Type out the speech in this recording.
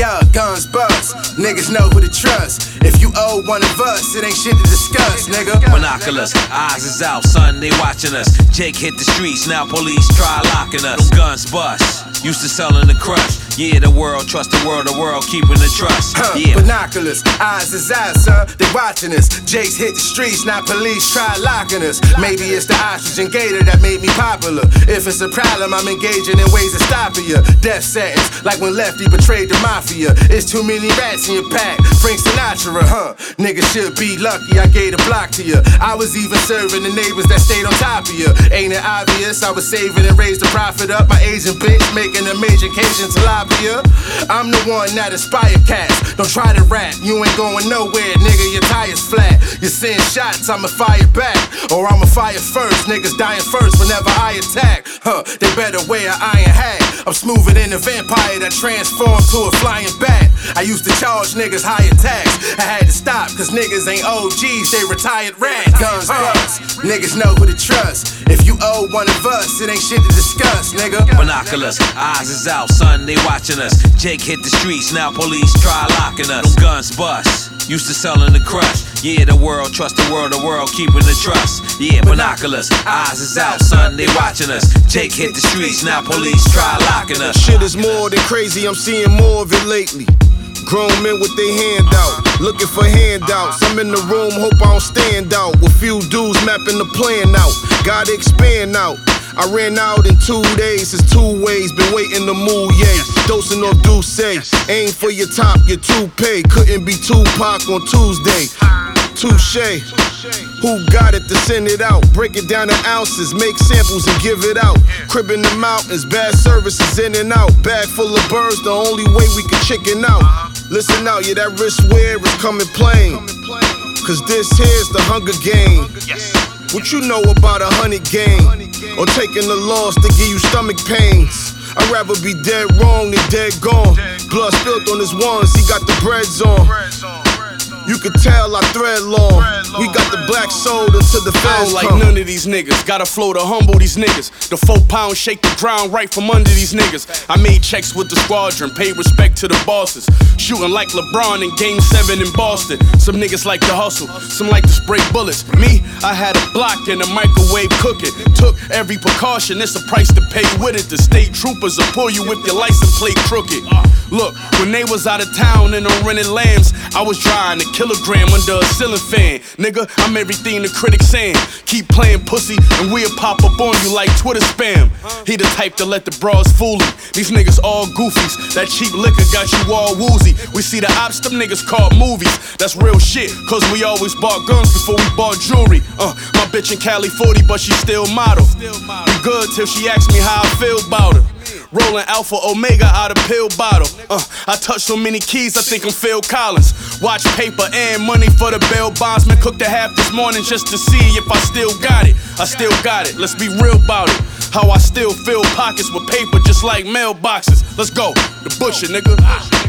yeah, guns bust. Niggas know who to trust. If you owe one of us, it ain't shit to discuss, nigga. Binoculars, eyes is out, son, they watching us. Jake hit the streets, now police try locking us. Them guns bust, used to selling the crush. Yeah, the world, trust the world keeping the trust. Yeah. Binoculars, eyes is out, son, they watching us. Jake's hit the streets, now police try locking us. Maybe it's the oxygen gator that made me popular. If it's a problem, I'm engaging in ways of stopping you. Death sentence, like when Lefty betrayed the mafia. It's too many rats in your pack, Frank Sinatra, Niggas should be lucky I gave a block to you. I was even serving the neighbors that stayed on top of you. Ain't it obvious? I was saving and raised the profit up. My Asian bitch making a major occasion tilapia. I'm the one that inspired cats. Don't try to rap, you ain't going nowhere, nigga. Your tire's flat. You're seeing shots, I'ma fire back, or I'ma fire first. Niggas dying first whenever I attack. They better wear an iron hat. I'm smoother than a vampire that transformed to a flying bat. I used to charge niggas higher tax. I had to stop, cause niggas ain't OGs, they retired rats. Guns bust, niggas know who to trust. If you owe one of us, it ain't shit to discuss, nigga. Binoculars, eyes is out, son, they watching us. Jake hit the streets, now police try locking us. Them guns bust, used to selling the crush. Yeah, the world, trust the world keeping the trust. Yeah, binoculars, eyes is out, son, they watching us. Jake hit the streets, now police try locking us. Shit is more than crazy, I'm seeing more of it lately. Grown men with their hand out, looking for handouts. I'm in the room, hope I don't stand out. With few dudes mapping the plan out, gotta expand out. I ran out in 2 days, it's 2 ways, been waiting to move, yeah. Dosing off Douce, aim for your top, your toupee. Couldn't be Tupac on Tuesday. Touche, who got it to send it out? Break it down to ounces, make samples and give it out. Crib in the mountains, bad services in and out. Bag full of birds, the only way we can chicken out. Listen out, yeah, that wrist wear is coming plain. Cause this here's the Hunger Game. What you know about a 100 game? Or taking the loss to give you stomach pains? I'd rather be dead wrong than dead gone. Blood spilled on his ones, he got the breads on. You could tell I thread long. We got the black soda to the feds. I don't like none of these niggas. Gotta flow to humble these niggas. The 4 pound shake the ground right from under these niggas. I made checks with the squadron, paid respect to the bosses. Shooting like LeBron in Game 7 in Boston. Some niggas like to hustle, some like to spray bullets. Me, I had a block in a microwave cooking. Took every precaution, it's a price to pay with it. The state troopers will pull you if your license plate crooked. Look, when they was out of town and on rented lambs, I was drying a kilogram under a ceiling fan. Nigga, I'm everything the critics saying. Keep playing pussy and we'll pop up on you like Twitter spam. He the type to let the bras fool him. These niggas all goofies. That cheap liquor got you all woozy. We see the ops, them niggas called movies. That's real shit, cause we always bought guns before we bought jewelry. My bitch in Cali 40, but she still model. We good till she asks me how I feel about her. Rolling Alpha Omega out of pill bottle. I touch so many keys, I think I'm Phil Collins. Watch paper and money for the bail bondsman. Cooked a half this morning just to see if I still got it. I still got it, let's be real about it. How I still fill pockets with paper just like mailboxes. Let's go, the butcher, nigga.